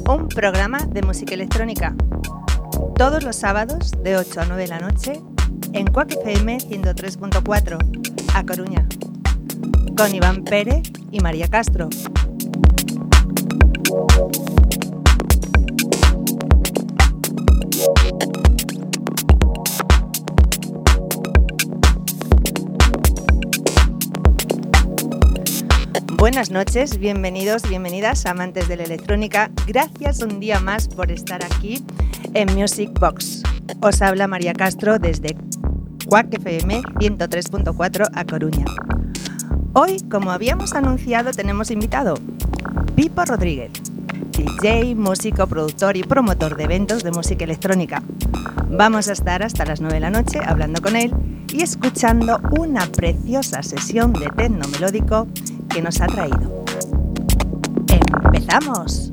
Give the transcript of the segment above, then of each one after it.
un programa de música electrónica. Todos los sábados de 8 a 9 de la noche en Quack FM 103.4 a Coruña, con Iván Pérez y María Castro. Buenas noches, bienvenidos, bienvenidas, amantes de la electrónica. Gracias un día más por estar aquí en Music Box. Os habla María Castro desde Quack FM 103.4 a Coruña. Hoy, como habíamos anunciado, tenemos invitado Pipo Rodríguez, DJ, músico, productor y promotor de eventos de música electrónica. Vamos a estar hasta las 9 de la noche hablando con él y escuchando una preciosa sesión de techno melódico que nos ha traído. ¡Empezamos!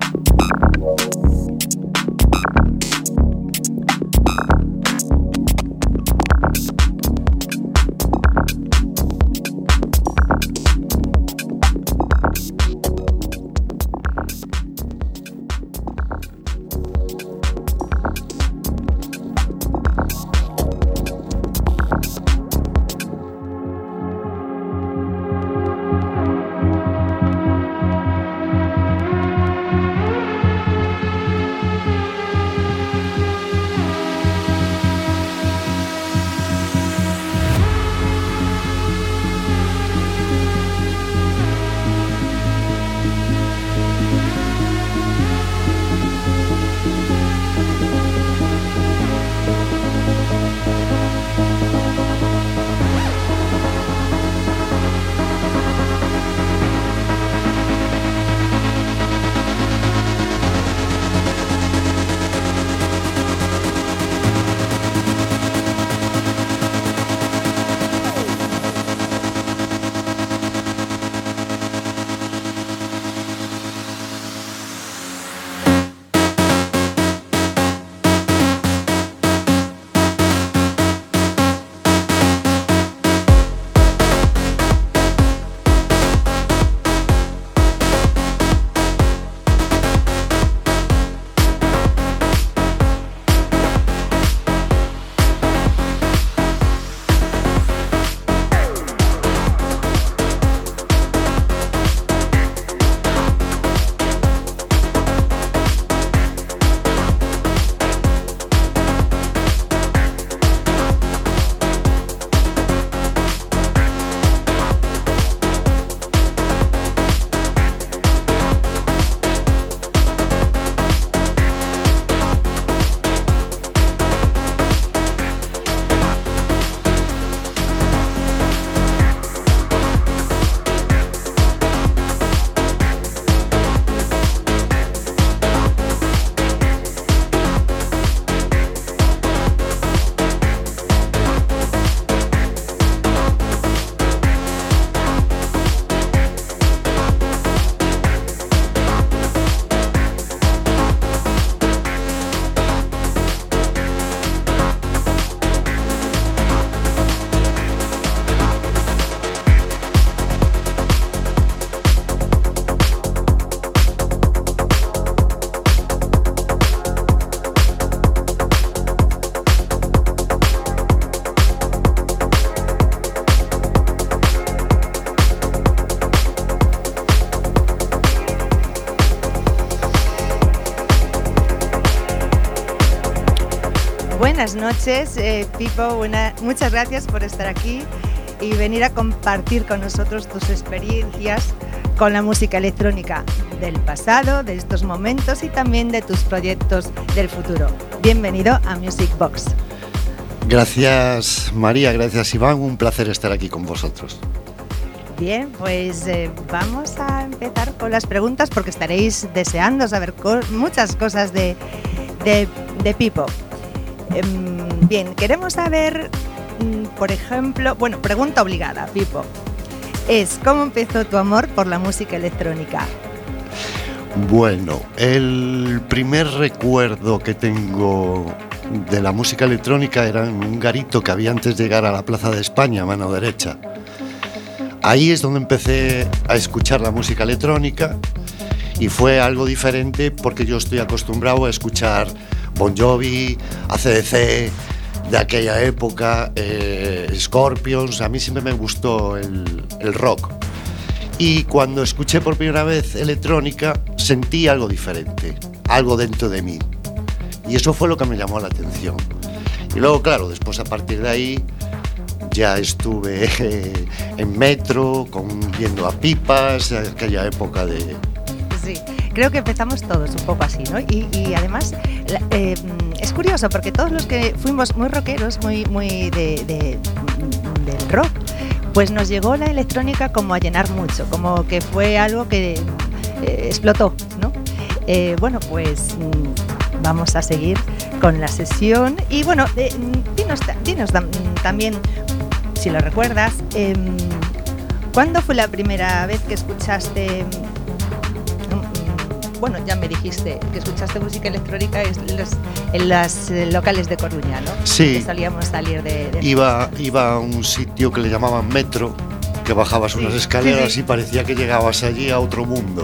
Buenas noches, Pipo. Muchas gracias por estar aquí y venir a compartir con nosotros tus experiencias con la música electrónica del pasado, de estos momentos y también de tus proyectos del futuro. Bienvenido a Music Box. Gracias, María, gracias, Iván. Un placer estar aquí con vosotros. Bien, pues vamos a empezar con las preguntas porque estaréis deseando saber muchas cosas de Pipo. Bien, queremos saber, por ejemplo, pregunta obligada, Pipo, es ¿cómo empezó tu amor por la música electrónica? Bueno, el primer recuerdo que tengo de la música electrónica era en un garito que había antes de llegar a la Plaza de España, a mano derecha. Ahí es donde empecé a escuchar la música electrónica Y fue algo diferente porque yo estoy acostumbrado a escuchar Bon Jovi, AC/DC, de aquella época, Scorpions. A mí siempre me gustó el rock. Y cuando escuché por primera vez electrónica, sentí algo diferente, algo dentro de mí. Y eso fue lo que me llamó la atención. Y luego, claro, después a partir de ahí ya estuve en metro, viendo a Pipas, aquella época de... Sí, creo que empezamos todos un poco así, ¿no? Y además es curioso porque todos los que fuimos muy rockeros, muy del rock, pues nos llegó la electrónica como a llenar mucho, como que fue algo que explotó, ¿no? Bueno, pues vamos a seguir con la sesión y bueno, dinos también, si lo recuerdas, ¿cuándo fue la primera vez que escuchaste? Bueno, ya me dijiste que escuchaste música electrónica en los locales de Coruña, ¿no? Sí. Que solíamos salir de... Iba a un sitio que le llamaban metro, que bajabas unas escaleras y parecía que llegabas allí a otro mundo.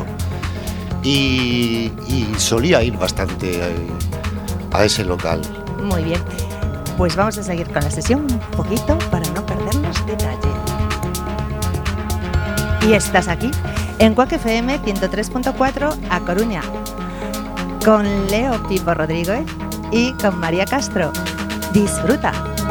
Y solía ir bastante a ese local. Muy bien. Pues vamos a seguir con la sesión un poquito para no perdernos detalle. Y estás aquí en Quack FM 103.4 a Coruña, con Leo Pipo Rodríguez y con María Castro. ¡Disfruta!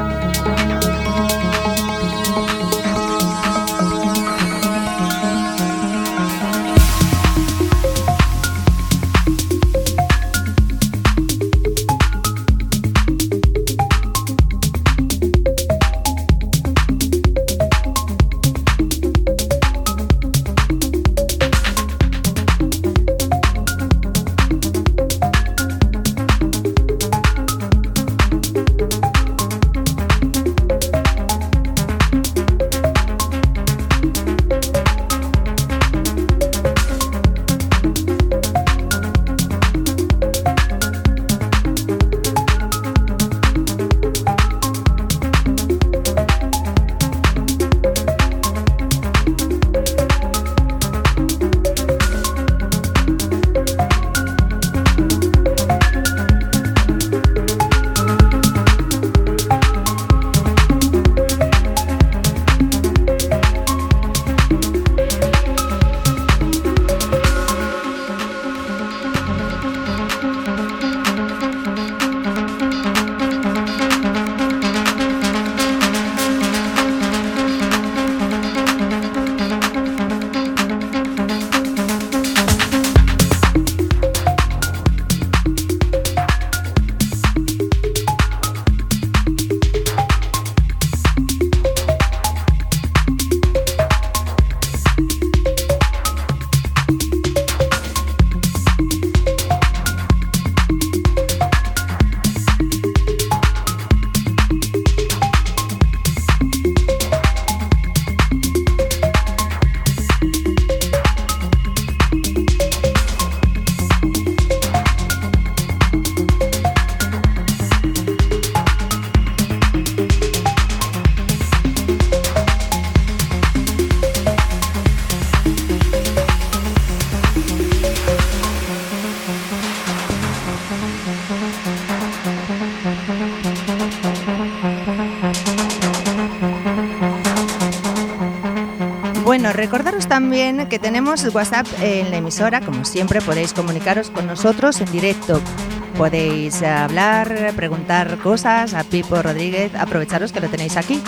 Bueno, recordaros también que tenemos el WhatsApp en la emisora. Como siempre, podéis comunicaros con nosotros en directo. Podéis hablar, preguntar cosas a Pipo Rodríguez, aprovecharos que lo tenéis aquí.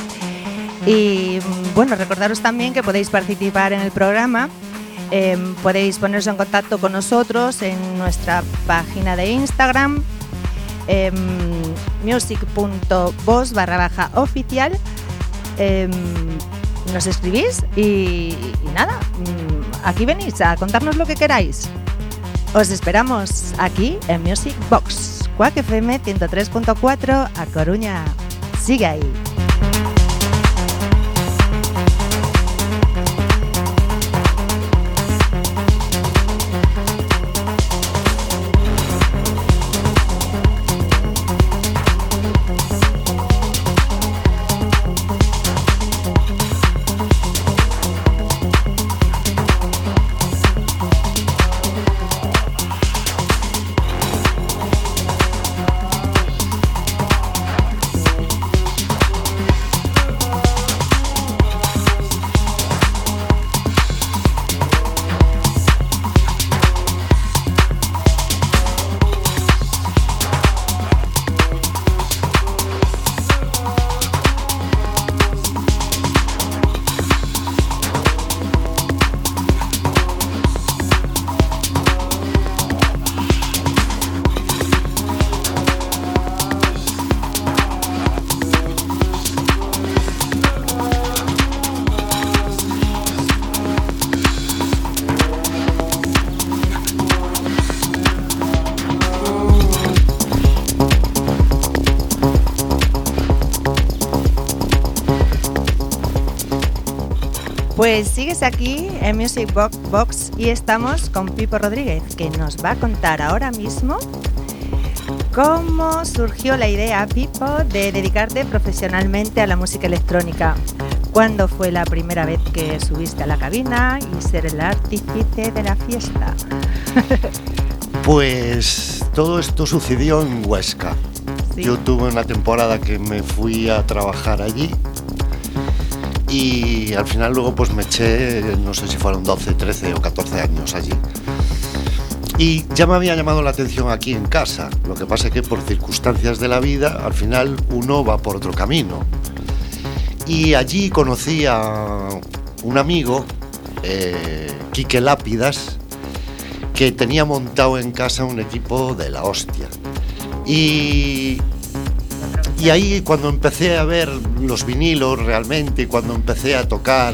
Y bueno, recordaros también que podéis participar en el programa. Podéis poneros en contacto con nosotros en nuestra página de Instagram, music.boss_oficial. Nos escribís y nada, aquí venís a contarnos lo que queráis. Os esperamos aquí en Music Box, Quack FM 103.4 a Coruña. Sigue ahí. Pues sigues aquí en Music Box y estamos con Pipo Rodríguez, que nos va a contar ahora mismo cómo surgió la idea, Pipo, de dedicarte profesionalmente a la música electrónica. ¿Cuándo fue la primera vez que subiste a la cabina y ser el artífice de la fiesta? Pues todo esto sucedió en Huesca. Sí. Yo tuve una temporada que me fui a trabajar allí y al final luego pues me eché, no sé si fueron 12, 13 o 14 años allí. Y ya me había llamado la atención aquí en casa. Lo que pasa es que por circunstancias de la vida al final uno va por otro camino. Y allí conocí a un amigo, Quique Lápidas, que tenía montado en casa un equipo de la hostia. Y ahí cuando empecé a ver los vinilos realmente, cuando empecé a tocar,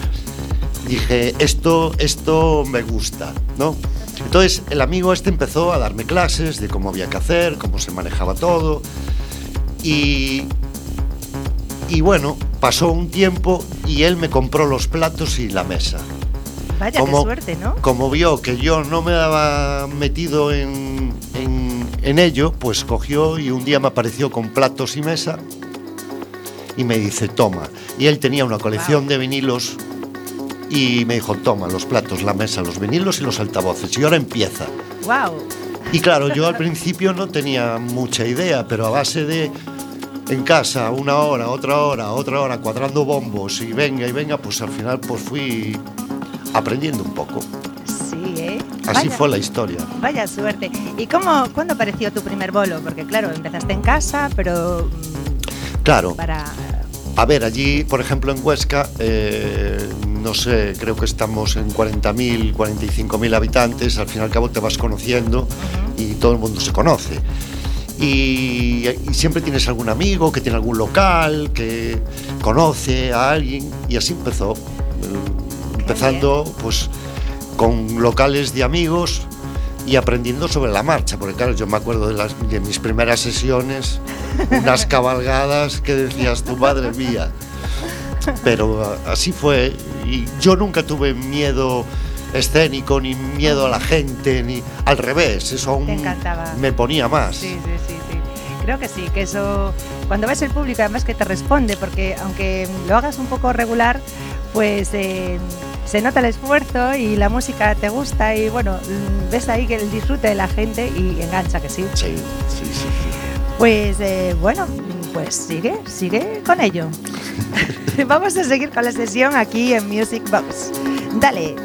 dije, esto me gusta, ¿no? Entonces el amigo este empezó a darme clases de cómo había que hacer, cómo se manejaba todo. Y bueno, pasó un tiempo y él me compró los platos y la mesa. Vaya, qué suerte, ¿no? Como vio que yo no me había metido en ello, pues cogió y un día me apareció con platos y mesa y me dice, toma. Y él tenía una colección de vinilos y me dijo, toma, los platos, la mesa, los vinilos y los altavoces. Y ahora empieza. ¡Wow! Y claro, yo al principio no tenía mucha idea, pero a base de en casa, una hora, otra hora, cuadrando bombos y venga, pues al final pues fui aprendiendo un poco. Sí, ¿eh? Así fue la historia. Vaya suerte. ¿Y cuándo apareció tu primer bolo? Porque claro, empezaste en casa, pero... Claro. A ver, allí, por ejemplo, en Huesca, no sé, creo que estamos en 40.000, 45.000 habitantes. Al fin y al cabo te vas conociendo y todo el mundo se conoce. Y siempre tienes algún amigo que tiene algún local, que conoce a alguien, y así empezó. Empezando pues con locales de amigos y aprendiendo sobre la marcha, porque claro, yo me acuerdo de mis primeras sesiones, unas cabalgadas que decías, tu madre mía. Pero así fue, y yo nunca tuve miedo escénico, ni miedo a la gente, ni al revés, eso aún me ponía más. Sí. Creo que sí, que eso, cuando ves el público, además que te responde, porque aunque lo hagas un poco regular, pues se nota el esfuerzo y la música te gusta y bueno, ves ahí que el disfrute de la gente y engancha, que sí. Sí. Pues bueno, pues sigue con ello. Vamos a seguir con la sesión aquí en Music Box. Dale.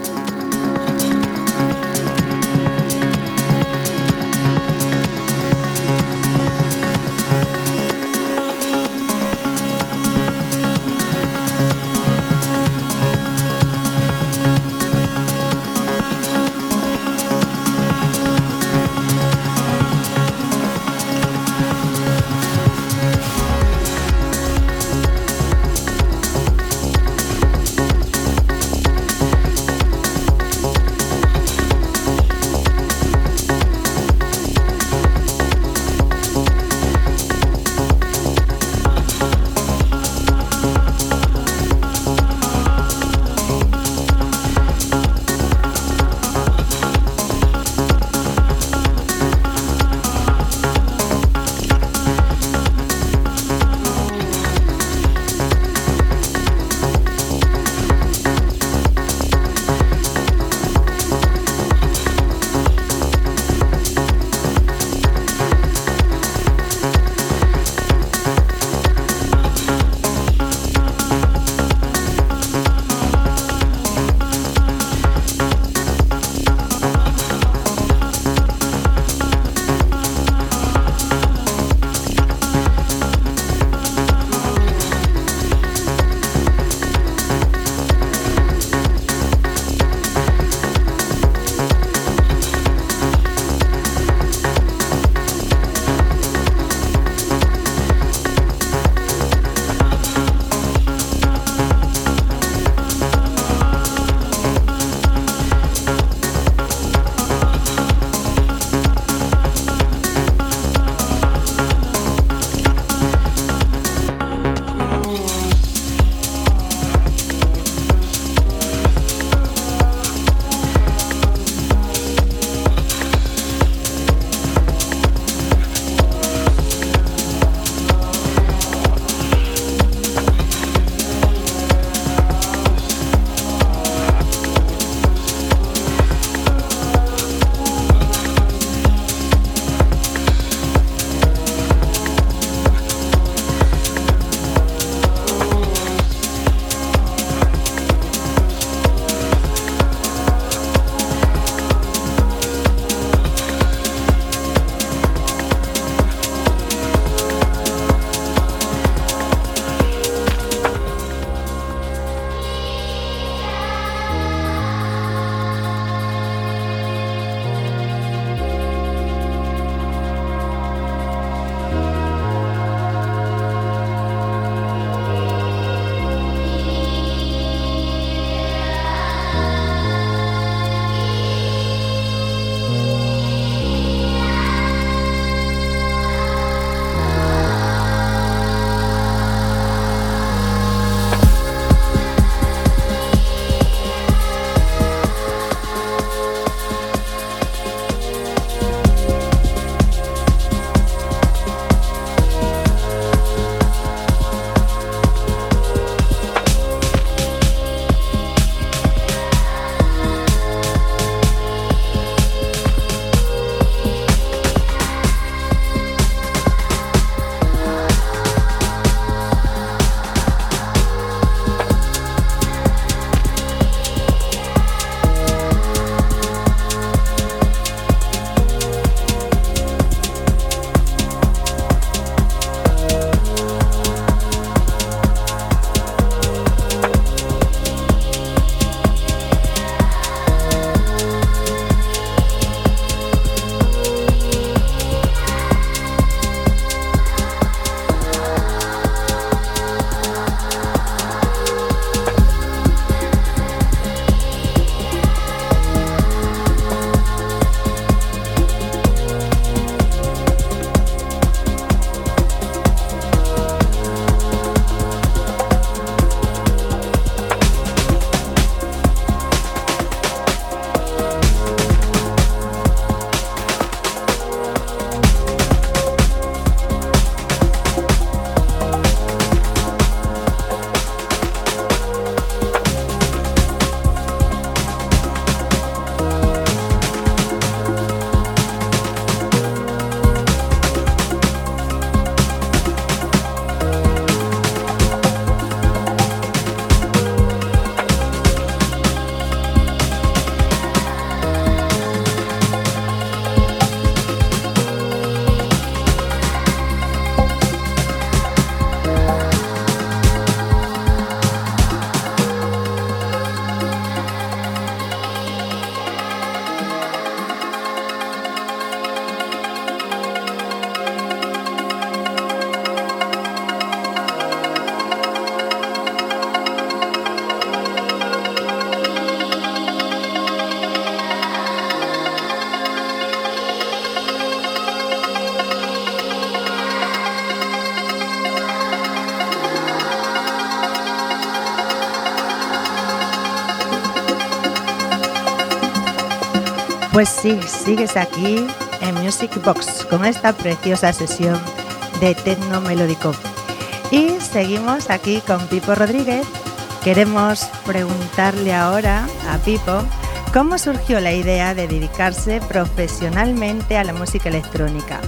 Pues sí, sigues aquí en Music Box con esta preciosa sesión de techno melódico. Y seguimos aquí con Pipo Rodríguez. Queremos preguntarle ahora a Pipo cómo surgió la idea de dedicarse profesionalmente a la música electrónica.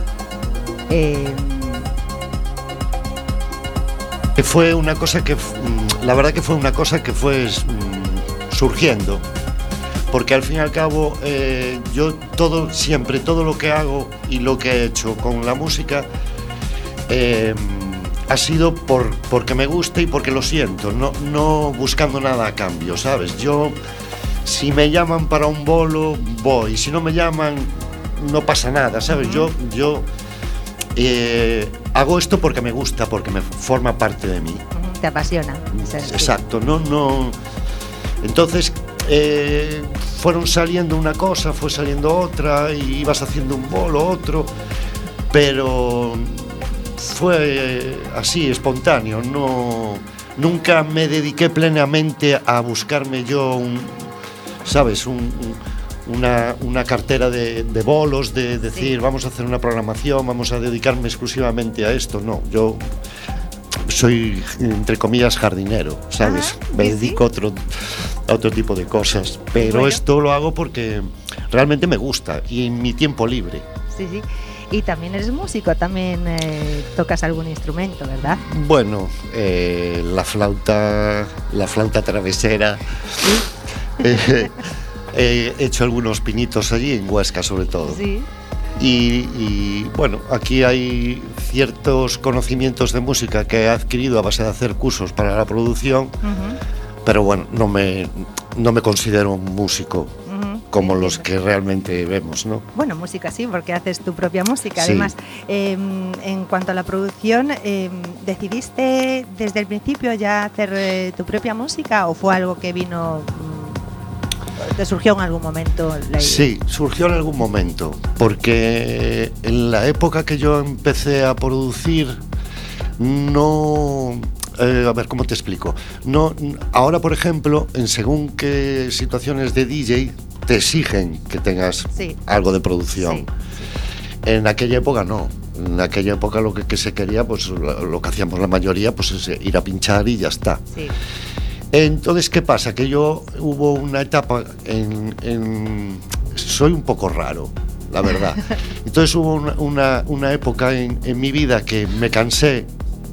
Fue una cosa que, la verdad que fue una cosa que fue surgiendo, porque al fin y al cabo yo siempre todo lo que hago y lo que he hecho con la música ha sido porque me gusta y porque lo siento, no buscando nada a cambio, ¿sabes? Yo, si me llaman para un bolo, voy, si no me llaman, no pasa nada, ¿sabes? Yo hago esto porque me gusta, porque me forma parte de mí. Te apasiona. Exacto, no. Entonces fueron saliendo una cosa, fue saliendo otra, y ibas haciendo un bolo, otro, pero fue así, espontáneo. Nunca me dediqué plenamente a buscarme yo una cartera de bolos, de decir, vamos a hacer una programación, vamos a dedicarme exclusivamente a esto. No, yo soy, entre comillas, jardinero, ¿sabes? Me dedico a otro tipo de cosas, pero esto lo hago porque realmente me gusta y en mi tiempo libre. Sí. Y también eres músico, también tocas algún instrumento, ¿verdad? Bueno, la flauta travesera. He hecho algunos pinitos allí en Huesca, sobre todo. Sí. Y bueno, aquí hay ciertos conocimientos de música que he adquirido a base de hacer cursos para la producción, pero bueno, no me considero un músico como los que realmente vemos, ¿no? Bueno, música sí, porque haces tu propia música. Sí. Además, en cuanto a la producción, ¿decidiste desde el principio ya hacer tu propia música o fue algo que vino... ¿Te surgió en algún momento la idea? Sí, surgió en algún momento, porque en la época que yo empecé a producir, a ver, ¿cómo te explico? Ahora, por ejemplo, en según qué situaciones de DJ, te exigen que tengas algo de producción. Sí. En aquella época no. En aquella época lo que se quería, pues lo que hacíamos la mayoría, pues es ir a pinchar y ya está. Sí. Entonces, ¿qué pasa? Que yo hubo una etapa soy un poco raro, la verdad. Entonces hubo una época en mi vida que me cansé,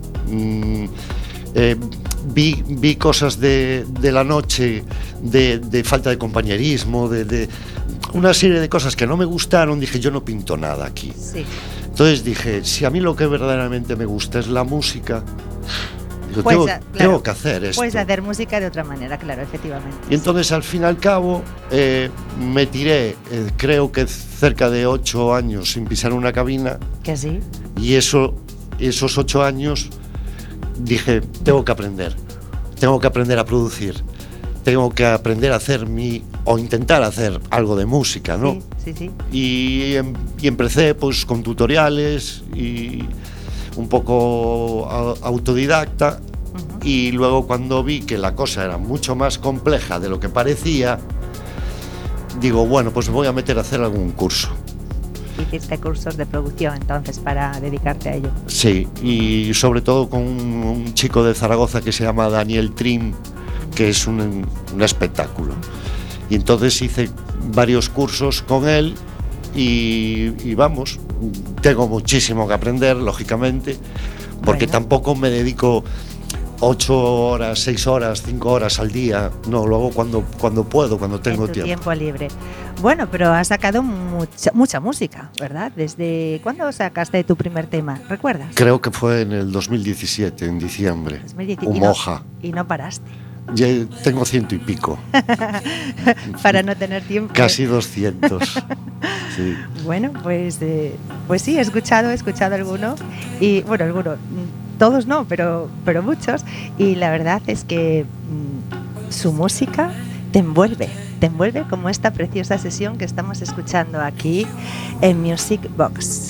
vi cosas de la noche, de falta de compañerismo, de una serie de cosas que no me gustaron. Dije, yo no pinto nada aquí. Sí. Entonces dije, si a mí lo que verdaderamente me gusta es la música, tengo que hacer esto. Puedes hacer música de otra manera, claro, efectivamente. Y entonces, al fin y al cabo, me tiré, creo que cerca de 8 años sin pisar una cabina. ¿Que sí? Y esos 8 años dije, tengo que aprender a producir, tengo que aprender a hacer o intentar hacer algo de música, ¿no? Sí. Y empecé pues con tutoriales y un poco autodidacta, y luego cuando vi que la cosa era mucho más compleja de lo que parecía, digo, bueno, pues me voy a meter a hacer algún curso. Hiciste cursos de producción entonces para dedicarte a ello. Sí, y sobre todo con un chico de Zaragoza que se llama Daniel Trim, que es un espectáculo. Y entonces hice varios cursos con él y vamos, tengo muchísimo que aprender, lógicamente, porque tampoco me dedico 8 horas, 6 horas, 5 horas al día. No, lo hago cuando puedo, cuando tengo tiempo libre. Bueno, pero has sacado mucha música, ¿verdad? ¿Desde cuándo sacaste tu primer tema? ¿Recuerdas? Creo que fue en el 2017, en diciembre. 2017. Humoja. Y no paraste. Ya tengo 100 y pico. Para no tener tiempo. Casi 200. Sí. Bueno, pues sí, he escuchado alguno. Y bueno, todos no, pero muchos. Y la verdad es que su música te envuelve como esta preciosa sesión que estamos escuchando aquí en Music Box.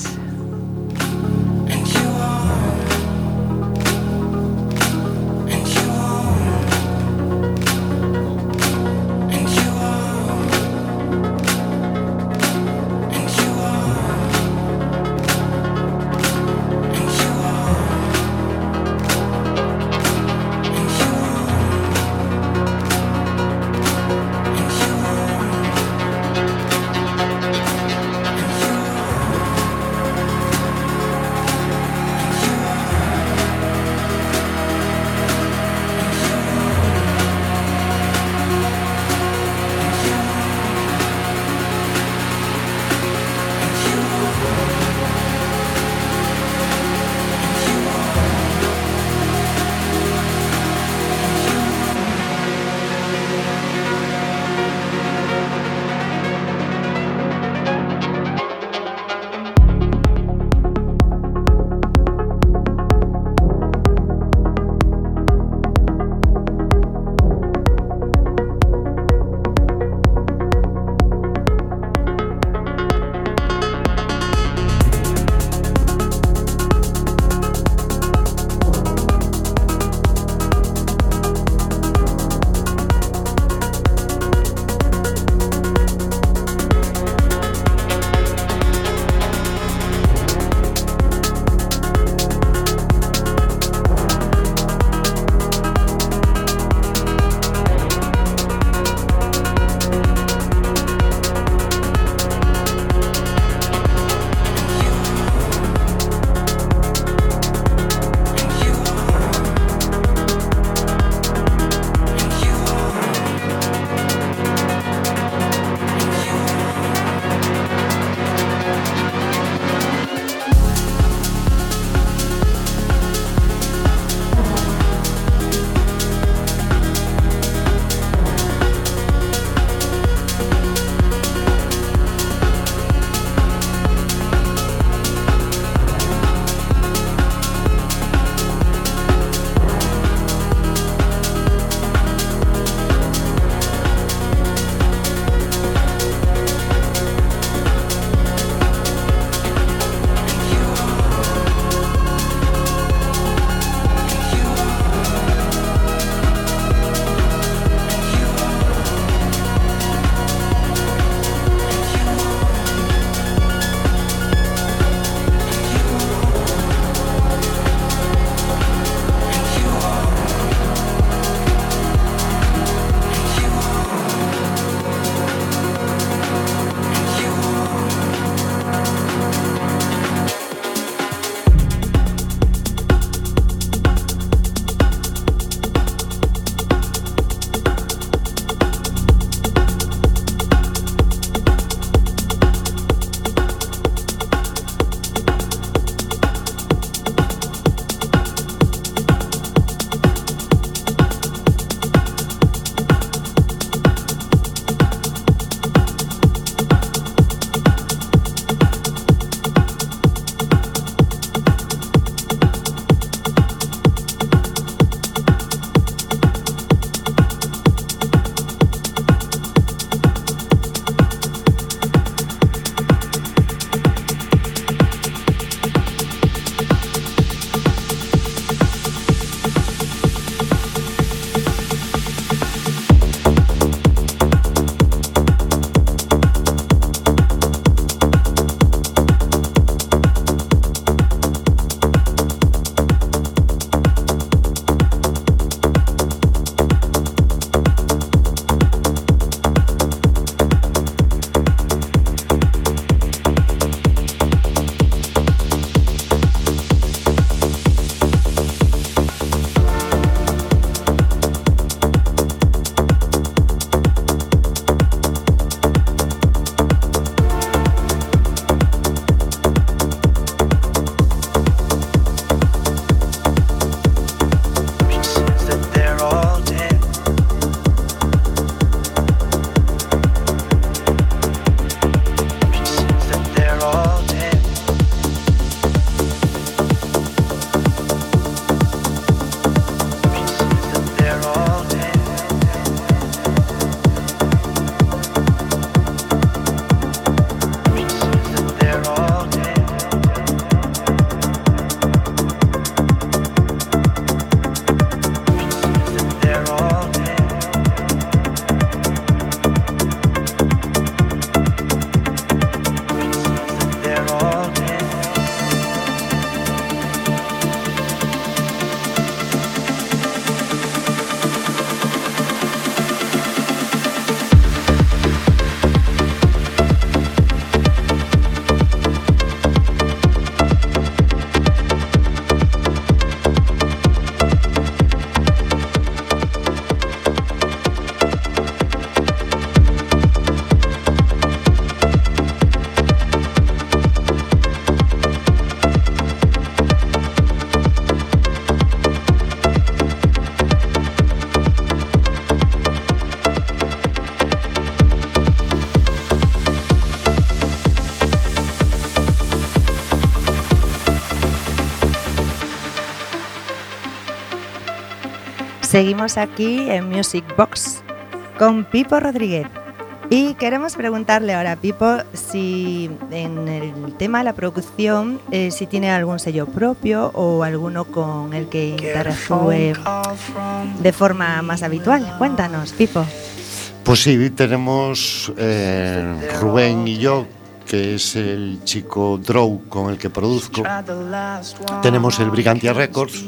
Seguimos aquí en Music Box con Pipo Rodríguez. Y queremos preguntarle ahora a Pipo si en el tema de la producción, si tiene algún sello propio o alguno con el que interactúe de forma más habitual. Cuéntanos, Pipo. Pues sí, tenemos Rubén y yo, que es el chico Drow con el que produzco. Tenemos el Brigantia Records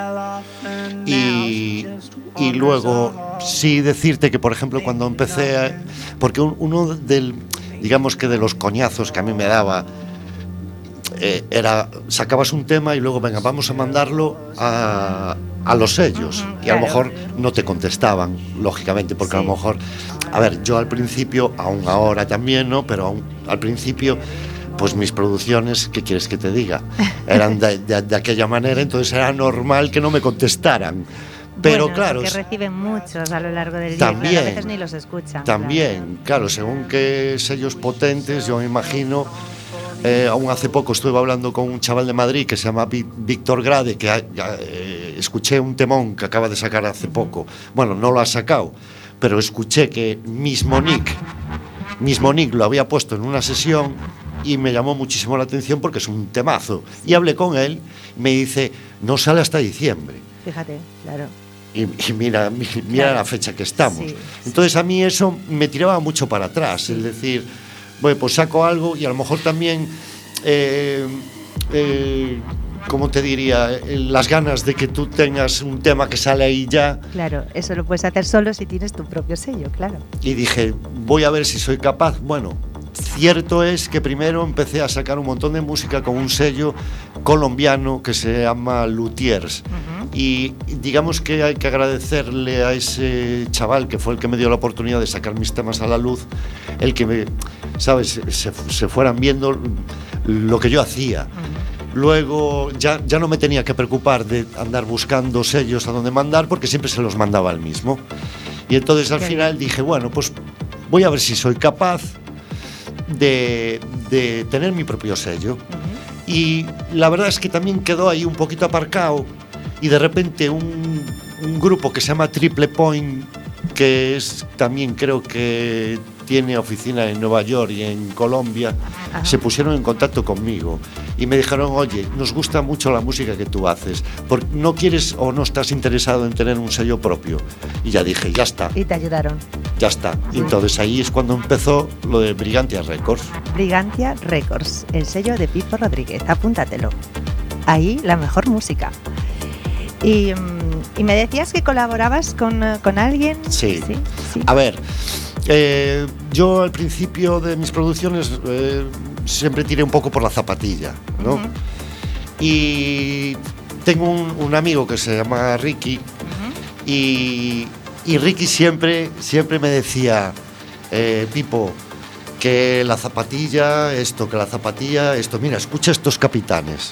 y luego sí decirte que, por ejemplo, cuando empecé porque uno digamos que de los coñazos que a mí me daba era, sacabas un tema y luego, venga, vamos a mandarlo a los sellos, y a lo mejor no te contestaban, lógicamente, porque sí. A lo mejor, a ver, yo al principio, aún ahora también, ¿no? Pero al principio, pues mis producciones, ¿qué quieres que te diga? Eran de aquella manera, entonces era normal que no me contestaran. Pero bueno, claro, que reciben muchos a lo largo del también, día, a veces ni los escuchan. También, claro, según qué sellos potentes, yo me imagino. Aún hace poco estuve hablando con un chaval de Madrid que se llama Víctor Grade, que escuché un temón que acaba de sacar hace poco. Bueno, no lo ha sacado, pero escuché que mismo Nick lo había puesto en una sesión y me llamó muchísimo la atención porque es un temazo. Y hablé con él, me dice, no sale hasta diciembre. Fíjate, claro. Y mira claro, la fecha que estamos. Sí. Entonces a mí eso me tiraba mucho para atrás, sí. Es decir, bueno, pues saco algo y a lo mejor también, ¿cómo te diría? Las ganas de que tú tengas un tema que sale ahí ya. Claro, eso lo puedes hacer solo si tienes tu propio sello, claro. Y dije, voy a ver si soy capaz. Bueno, cierto es que primero empecé a sacar un montón de música con un sello colombiano que se llama Luthiers. Y digamos que hay que agradecerle a ese chaval que fue el que me dio la oportunidad de sacar mis temas a la luz, el que me, ¿sabes? Se fueran viendo lo que yo hacía. Luego ya no me tenía que preocupar de andar buscando sellos a donde mandar, porque siempre se los mandaba al mismo. Y entonces al final dije, bueno, pues voy a ver si soy capaz de tener mi propio sello. Y la verdad es que también quedó ahí un poquito aparcado. Y de repente un grupo que se llama Triple Point, que es también, creo que tiene oficina en Nueva York y en Colombia, se pusieron en contacto conmigo y me dijeron, oye, nos gusta mucho la música que tú haces, ¿no quieres o no estás interesado en tener un sello propio? Y ya dije, ya está. Y te ayudaron. Ya está. Y entonces ahí es cuando empezó lo de Brigantia Records. Brigantia Records, el sello de Pipo Rodríguez, apúntatelo. Ahí la mejor música. Y me decías que colaborabas con alguien. Sí. A ver, yo al principio de mis producciones siempre tiré un poco por la zapatilla, ¿no? Y tengo un amigo que se llama Ricky, y Ricky siempre me decía, Pipo, que la zapatilla, mira, escucha estos capitanes.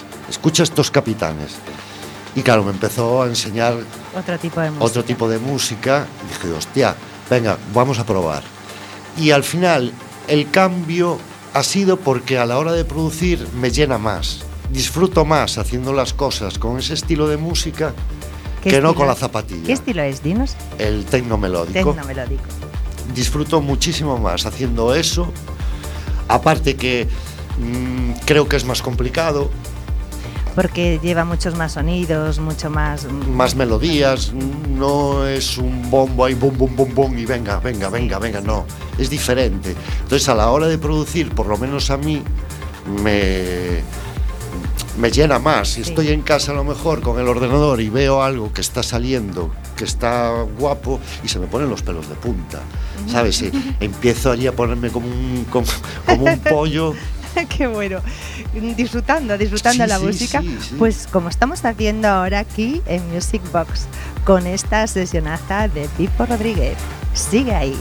Y claro, me empezó a enseñar otro tipo de música. Y dije, hostia, venga, vamos a probar. Y al final, el cambio ha sido porque a la hora de producir me llena más. Disfruto más haciendo las cosas con ese estilo de música que no con la zapatilla. ¿Qué estilo es? Dinos. El tecno melódico. Disfruto muchísimo más haciendo eso. Aparte que creo que es más complicado. Porque lleva muchos más sonidos, mucho más melodías, no es un bombo ahí, bum, bum, bum, bum, y venga, no, es diferente. Entonces a la hora de producir, por lo menos a mí, me llena más. Si estoy en casa a lo mejor con el ordenador y veo algo que está saliendo, que está guapo, y se me ponen los pelos de punta, ¿sabes? Empiezo allí a ponerme como un pollo. Qué bueno, disfrutando la música, pues como estamos haciendo ahora aquí en Music Box con esta sesionaza de Pipo Rodríguez. Sigue ahí.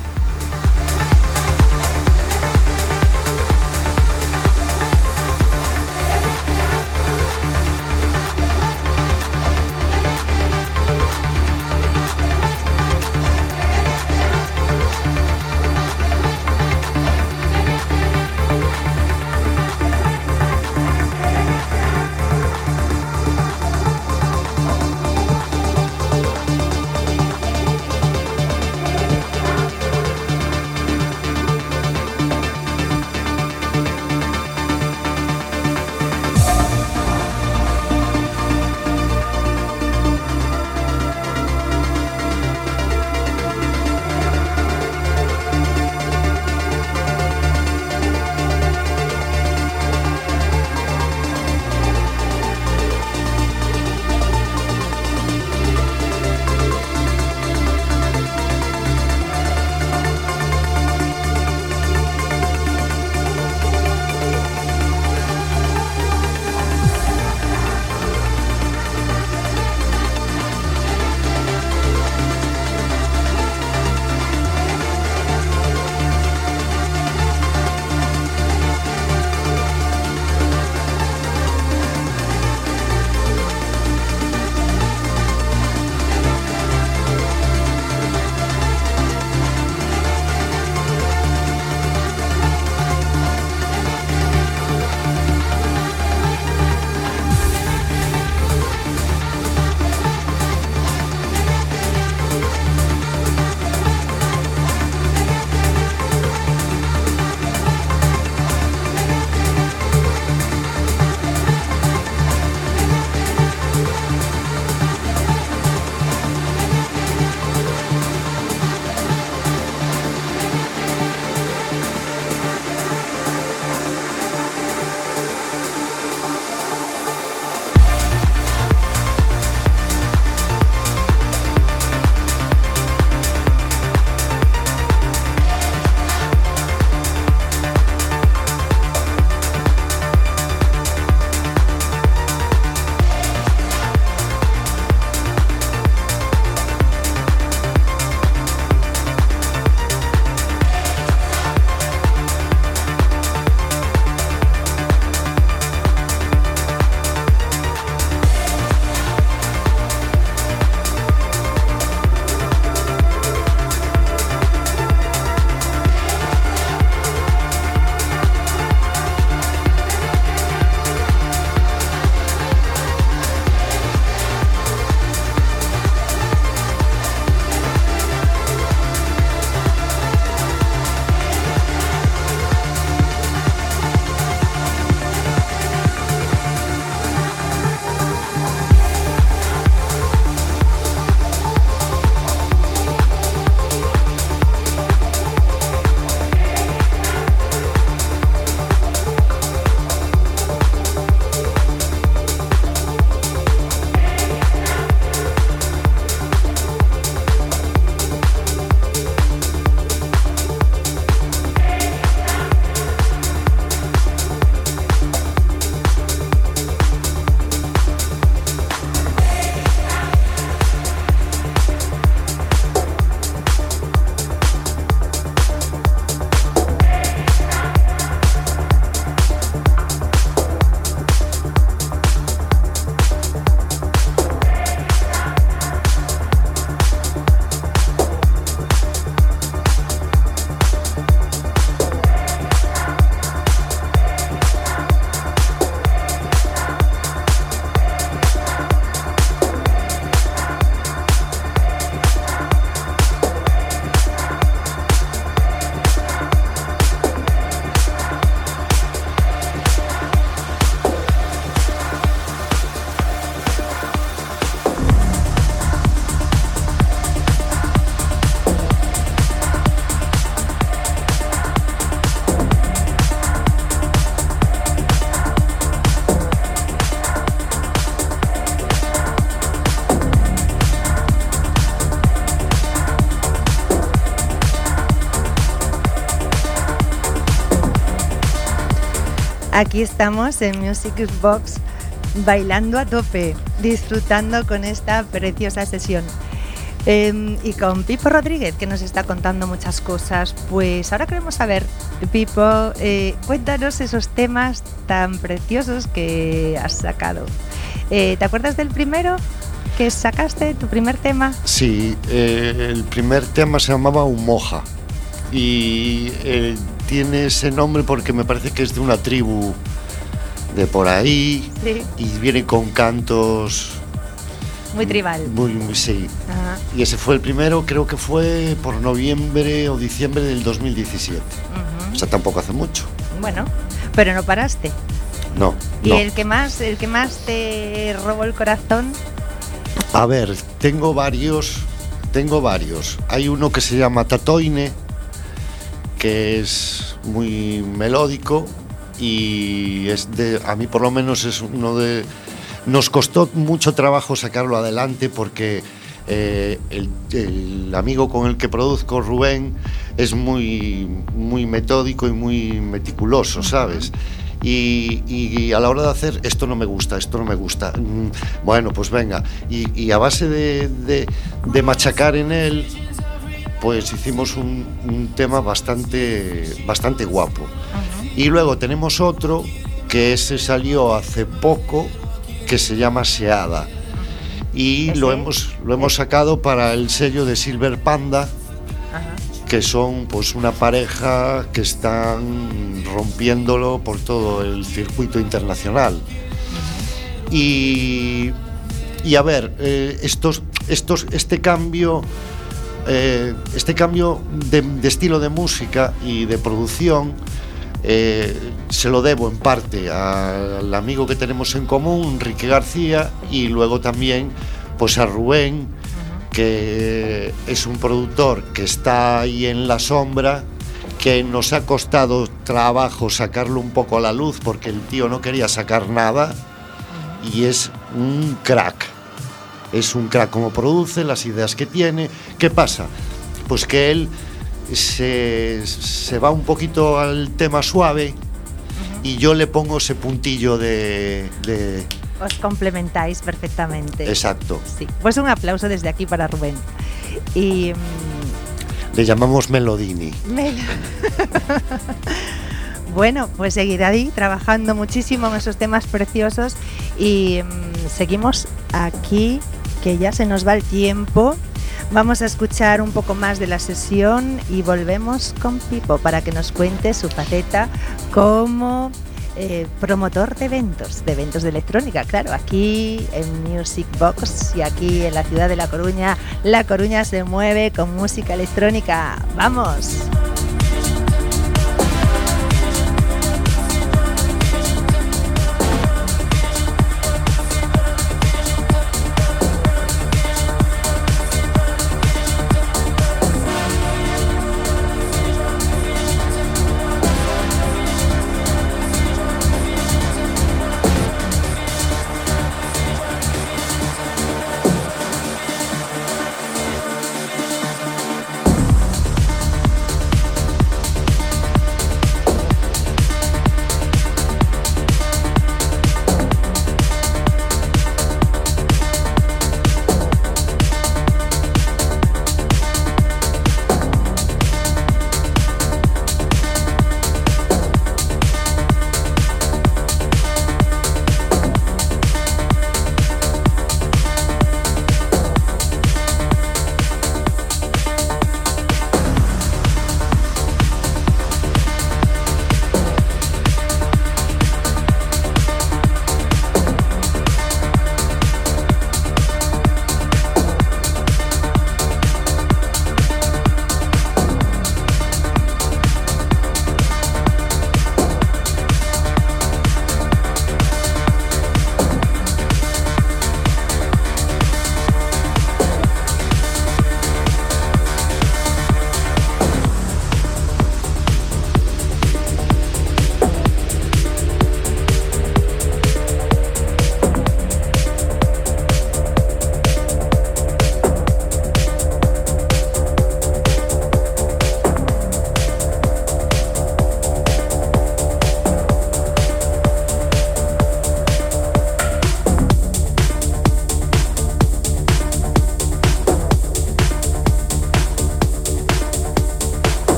Aquí estamos en Music Box bailando a tope, disfrutando con esta preciosa sesión. Y con Pipo Rodríguez, que nos está contando muchas cosas. Pues ahora queremos saber, Pipo, cuéntanos esos temas tan preciosos que has sacado. ¿Te acuerdas del primero que sacaste, tu primer tema? Sí, el primer tema se llamaba Umoja y tiene ese nombre porque me parece que es de una tribu de por ahí, sí. Y viene con cantos muy tribal. Muy sí. Ajá. Y ese fue el primero, creo que fue por noviembre o diciembre del 2017. Uh-huh. O sea, tampoco hace mucho. Bueno, pero no paraste. No. ¿Y no. el que más te robó el corazón? A ver, tengo varios. Hay uno que se llama Tatoine, que es muy melódico y a mí por lo menos es uno de... Nos costó mucho trabajo sacarlo adelante porque el amigo con el que produzco, Rubén, es muy metódico y muy meticuloso, ¿sabes? Y a la hora de hacer, esto no me gusta. Bueno, pues venga. Y a base de machacar en él, pues hicimos un tema bastante guapo. Uh-huh. Y luego tenemos otro que ese salió hace poco, que se llama Seada, y lo hemos sacado para el sello de Silver Panda. Ajá. Que son pues una pareja que están rompiéndolo por todo el circuito internacional. Ajá. Y a ver, este cambio de estilo de música y de producción se lo debo en parte al amigo que tenemos en común, Enrique García, y luego también pues a Rubén, que es un productor que está ahí en la sombra, que nos ha costado trabajo sacarlo un poco a la luz porque el tío no quería sacar nada, y es un crack como produce, las ideas que tiene. ¿Qué pasa? Pues que él se va un poquito al tema suave, y yo le pongo ese puntillo de... Os complementáis perfectamente. Exacto. Sí. Pues un aplauso desde aquí para Rubén. Y le llamamos Melodini. Bueno, pues seguiré ahí trabajando muchísimo en esos temas preciosos y seguimos aquí, que ya se nos va el tiempo. Vamos a escuchar un poco más de la sesión y volvemos con Pipo para que nos cuente su faceta como promotor de eventos de electrónica, claro, aquí en Music Box y aquí en la ciudad de La Coruña. La Coruña se mueve con música electrónica. ¡Vamos!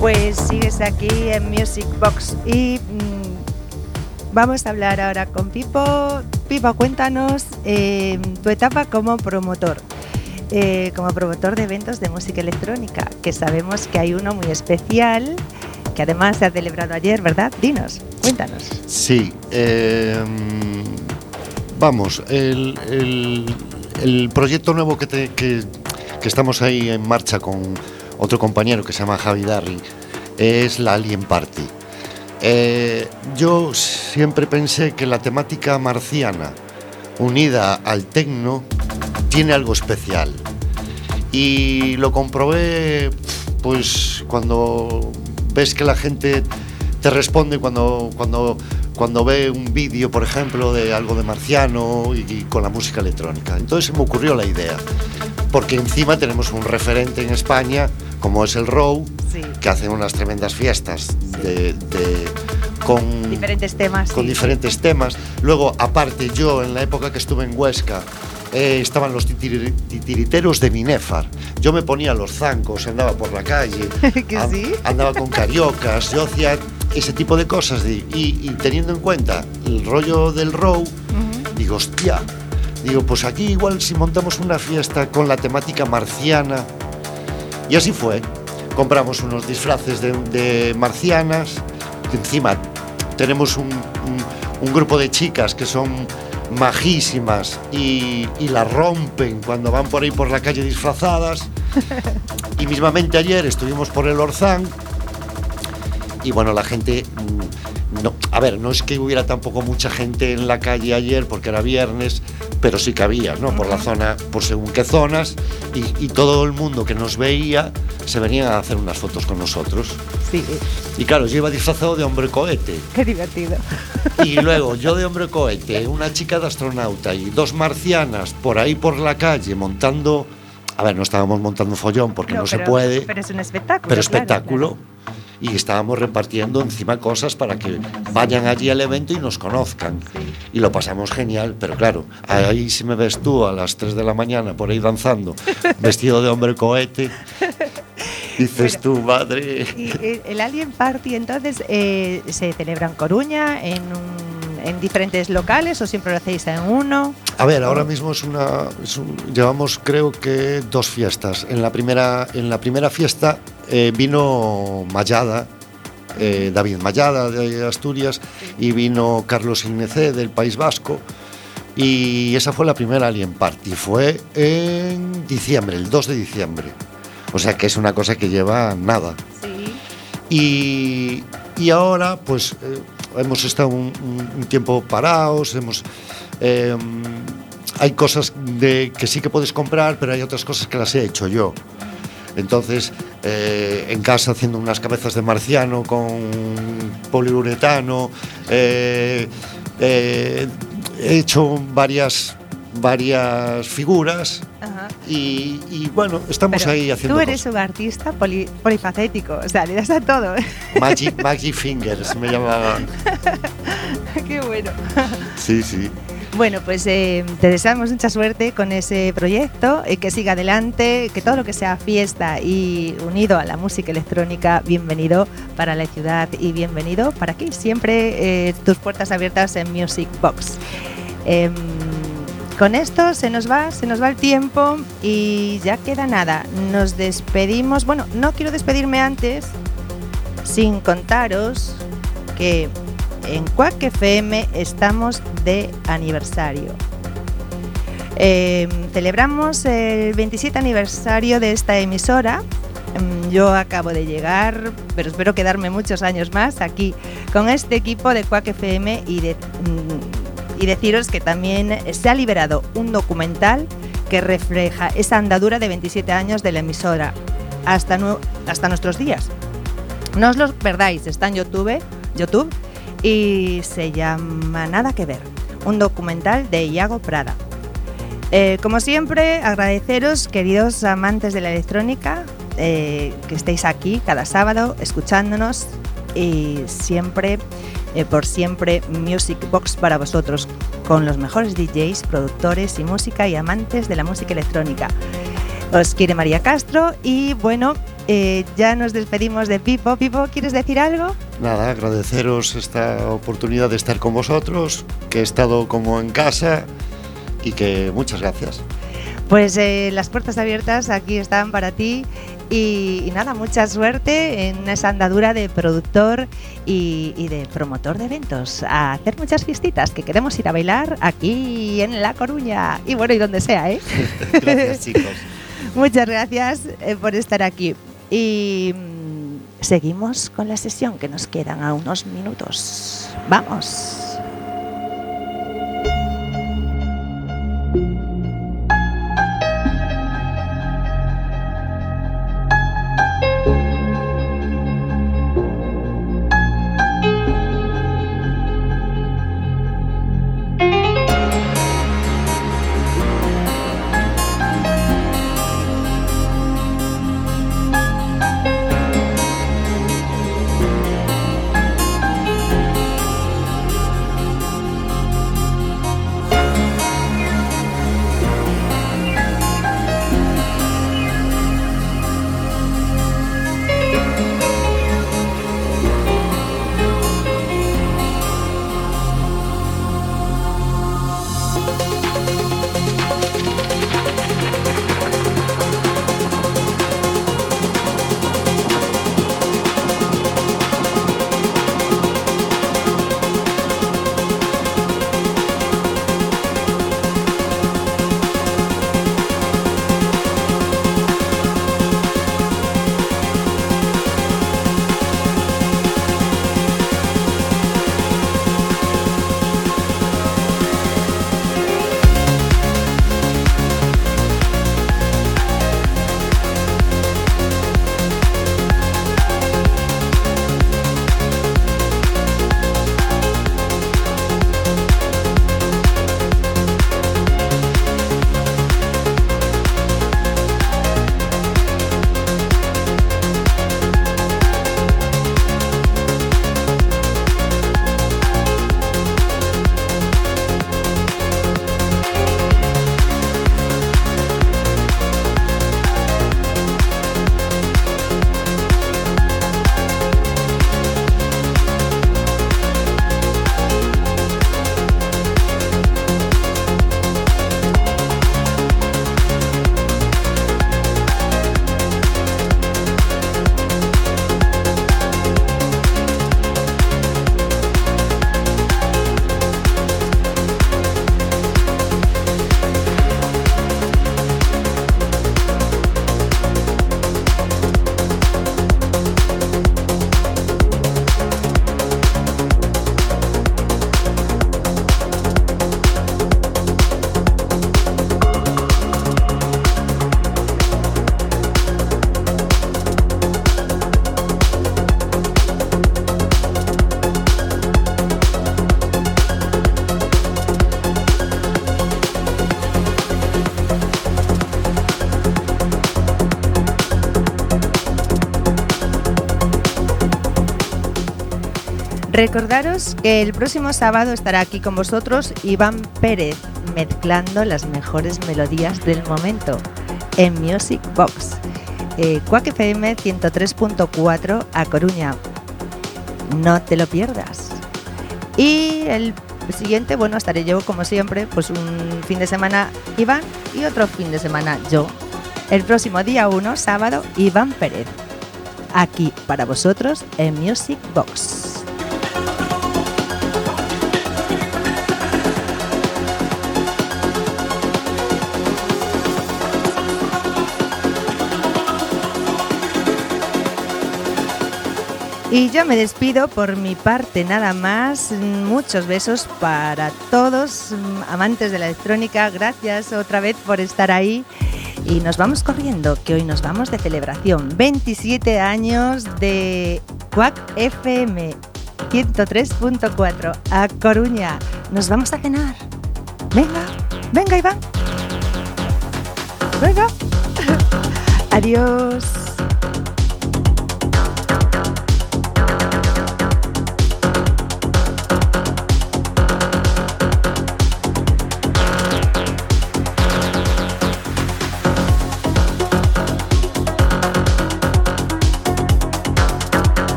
Pues sigues aquí en Music Box y vamos a hablar ahora con Pipo. Pipo, cuéntanos tu etapa como promotor de eventos de música electrónica, que sabemos que hay uno muy especial, que además se ha celebrado ayer, ¿verdad? Dinos, cuéntanos. Sí, vamos, el proyecto nuevo que estamos ahí en marcha con otro compañero que se llama Javi Darri es la Alien Party. Yo siempre pensé que la temática marciana unida al techno tiene algo especial, y lo comprobé pues cuando ves que la gente te responde cuando ve un vídeo, por ejemplo, de algo de marciano y con la música electrónica. Entonces se me ocurrió la idea, porque encima tenemos un referente en España como es el Row, sí, que hace unas tremendas fiestas con diferentes temas. Con diferentes temas. Luego, aparte, yo en la época que estuve en Huesca, estaban los titiriteros de Binefar. Yo me ponía los zancos, andaba por la calle, ¿Sí? andaba con cariocas, yo hacía ese tipo de cosas. Y teniendo en cuenta el rollo del Row, digo, hostia, pues aquí igual si montamos una fiesta con la temática marciana. Y así fue. Compramos unos disfraces de marcianas, que encima tenemos un grupo de chicas que son majísimas y la rompen cuando van por ahí por la calle disfrazadas. Y mismamente ayer estuvimos por el Orzán y bueno, la gente, no es que hubiera tampoco mucha gente en la calle ayer porque era viernes, pero sí que había, ¿no? Por la zona, por según qué zonas, y todo el mundo que nos veía se venía a hacer unas fotos con nosotros. Sí. Y claro, yo iba disfrazado de hombre cohete. Qué divertido. Y luego yo de hombre cohete, una chica de astronauta y dos marcianas por ahí por la calle montando. A ver, no estábamos montando follón porque no se puede. Pero es un espectáculo. Pero espectáculo. Claro. Y estábamos repartiendo encima cosas para que vayan allí al evento y nos conozcan. Sí. Y lo pasamos genial, pero claro, ahí si me ves tú a las 3 de la mañana por ahí danzando, vestido de hombre cohete, dices tú, madre. Y el Alien Party entonces se celebra en Coruña, en diferentes locales, o siempre lo hacéis en uno. A ver, ahora mismo llevamos creo que 2 fiestas. En la primera fiesta vino Mayada, David Mayada de Asturias, y vino Carlos Ignecé del País Vasco, y esa fue la primera Alien Party. Fue en diciembre, el 2 de diciembre. O sea que es una cosa que lleva nada. Sí. Y ahora pues hemos estado un tiempo parados, hay cosas que sí que puedes comprar, pero hay otras cosas que las he hecho yo. Entonces, en casa haciendo unas cabezas de marciano con poliuretano, he hecho varias figuras. Ajá. Y bueno, estamos ahí haciendo. Tú eres un artista polifacético, o sea, le das a todo. Magic Fingers me llamaban. Qué bueno. Sí, sí. Bueno, pues te deseamos mucha suerte con ese proyecto, que siga adelante, que todo lo que sea fiesta y unido a la música electrónica, bienvenido para la ciudad y bienvenido para aquí. Siempre tus puertas abiertas en Music Box. Con esto se nos va el tiempo y ya queda nada. Nos despedimos. Bueno, no quiero despedirme antes sin contaros que en Quack FM estamos de aniversario. Celebramos el 27 aniversario de esta emisora. Yo acabo de llegar, pero espero quedarme muchos años más aquí con este equipo de Quack FM y deciros que también se ha liberado un documental que refleja esa andadura de 27 años de la emisora hasta nuestros días. No os lo perdáis, está en YouTube y se llama Nada que ver, un documental de Iago Prada. Como siempre, agradeceros, queridos amantes de la electrónica, que estéis aquí cada sábado escuchándonos, y siempre, por siempre, Music Box para vosotros, con los mejores DJs, productores y música y amantes de la música electrónica. Os quiere María Castro y bueno, Ya nos despedimos de Pipo. Pipo, ¿quieres decir algo? Nada, agradeceros esta oportunidad de estar con vosotros, que he estado como en casa y que muchas gracias. Pues las puertas abiertas aquí están para ti y nada, mucha suerte en esa andadura de productor y de promotor de eventos. A hacer muchas fiestitas, que queremos ir a bailar aquí en La Coruña y bueno, y donde sea, ¿eh? Gracias, chicos. Muchas gracias por estar aquí y seguimos con la sesión, que nos quedan a unos minutos. ¡Vamos! Recordaros que el próximo sábado estará aquí con vosotros Iván Pérez, mezclando las mejores melodías del momento en Music Box. Quack FM 103.4 a Coruña. No te lo pierdas. Y el siguiente, bueno, estaré yo como siempre, pues un fin de semana Iván y otro fin de semana yo. El próximo día 1, sábado, Iván Pérez. Aquí para vosotros en Music Box. Y yo me despido por mi parte nada más. Muchos besos para todos, amantes de la electrónica. Gracias otra vez por estar ahí. Y nos vamos corriendo, que hoy nos vamos de celebración. 27 años de Quack FM 103.4 a Coruña. Nos vamos a cenar. Venga Iván. Venga. Adiós.